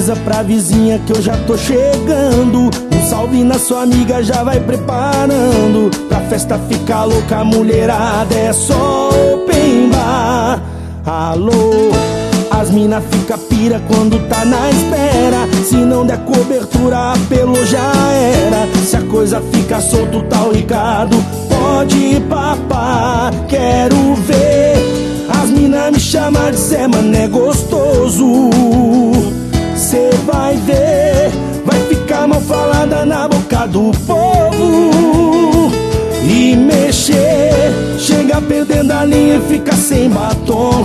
avisa pra vizinha que eu já tô chegando. Um salve na sua amiga, já vai preparando. Pra festa ficar louca, a mulherada é só open bar. Alô, as mina fica pira quando tá na espera. Se não der cobertura, apelou já era. Se a coisa fica solto, tá o Ricardo, pode ir papá. Quero ver. As mina me chamam de Zé, mano, é gostoso. Cê vai ver, vai ficar mal falada na boca do povo. E mexer, chega perdendo a linha e fica sem batom.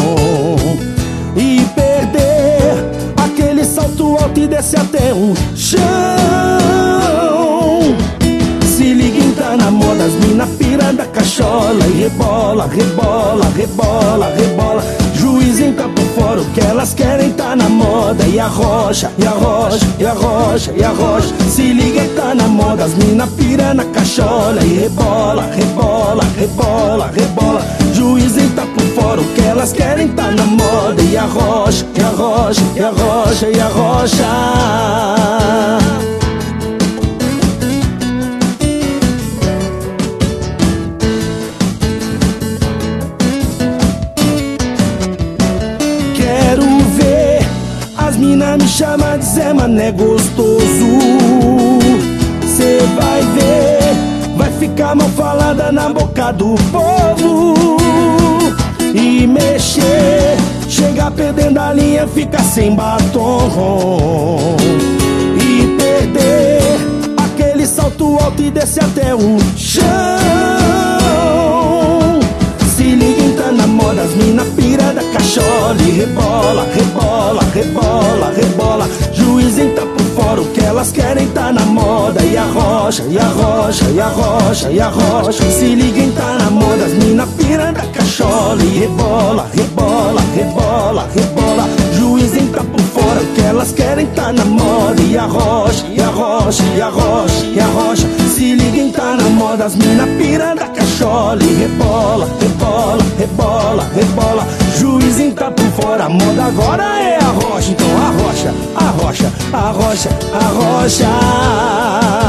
E perder aquele salto alto e desce até o chão. Se liga, tá na moda, as mina pira da cachola e rebola, rebola, rebola, rebola. Juiz entra por fora, o que elas querem tá na moda. E a rocha, e a rocha, e a rocha, e a rocha. Se liga, tá na moda, as mina pira na cachola e rebola, rebola, rebola, rebola. Juiz entra por fora, o que elas querem tá na moda. E a rocha, e a rocha, e a rocha, e a rocha. Mina me chama de Zé, mano, é gostoso. Cê vai ver, vai ficar mal falada na boca do povo. E mexer, chega perdendo a linha, fica sem batom. E perder aquele salto alto e desce até o chão. Se liga, tá na moda, as mina pira da cachola e rebola, rebola, rebola, rebola. Juiz entra por fora, o que elas querem tá na moda. E a rocha, e a rocha, e a rocha, e a rocha. Se liga, tá na moda, as mina pira da cachola e rebola, rebola, rebola, rebola. Juiz entra por fora, o que elas querem tá na moda. E a rocha, e a rocha, e a rocha, e a rocha. Se liga, tá na moda, as mina pira da cachola e rebola, rebola, rebola, rebola. Juiz entra por fora, a moda agora é a rocha. Então a rocha, a rocha, a rocha, a rocha.